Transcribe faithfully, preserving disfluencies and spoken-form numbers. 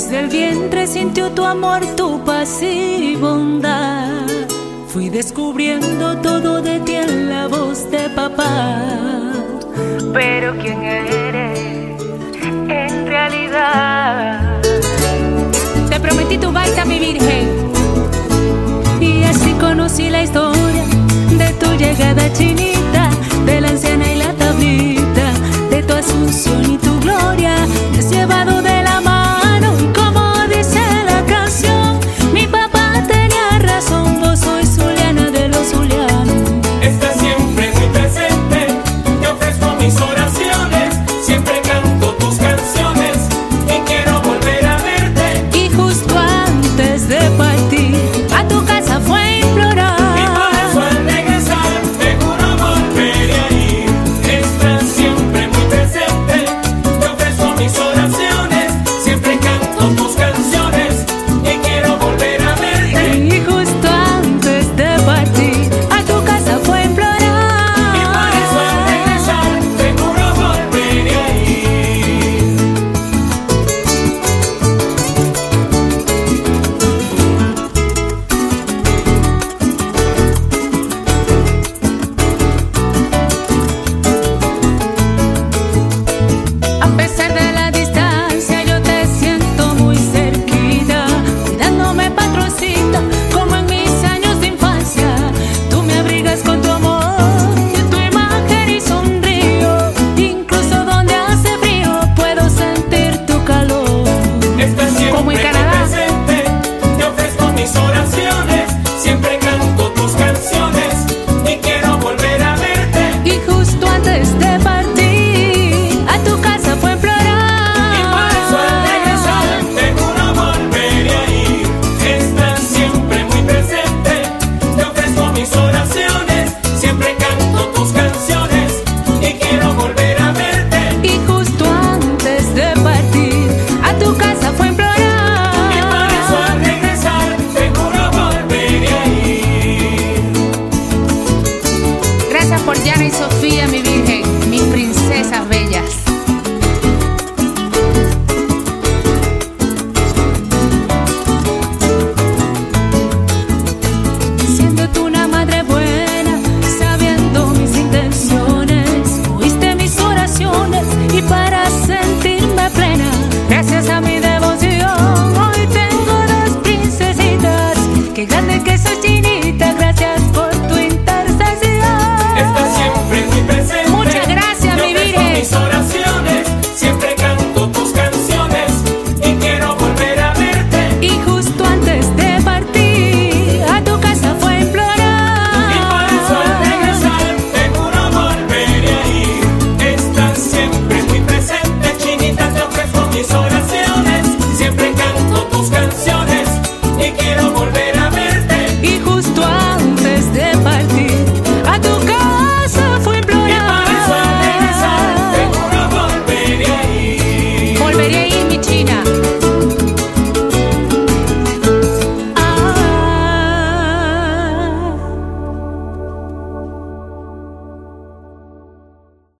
Desde el vientre sintió tu amor, tu paz y bondad. Fui descubriendo todo de ti en la voz de papá. Pero ¿quién eres en realidad? Te prometí tu baita, mi virgen, y así conocí la historia de tu llegada a Chinita.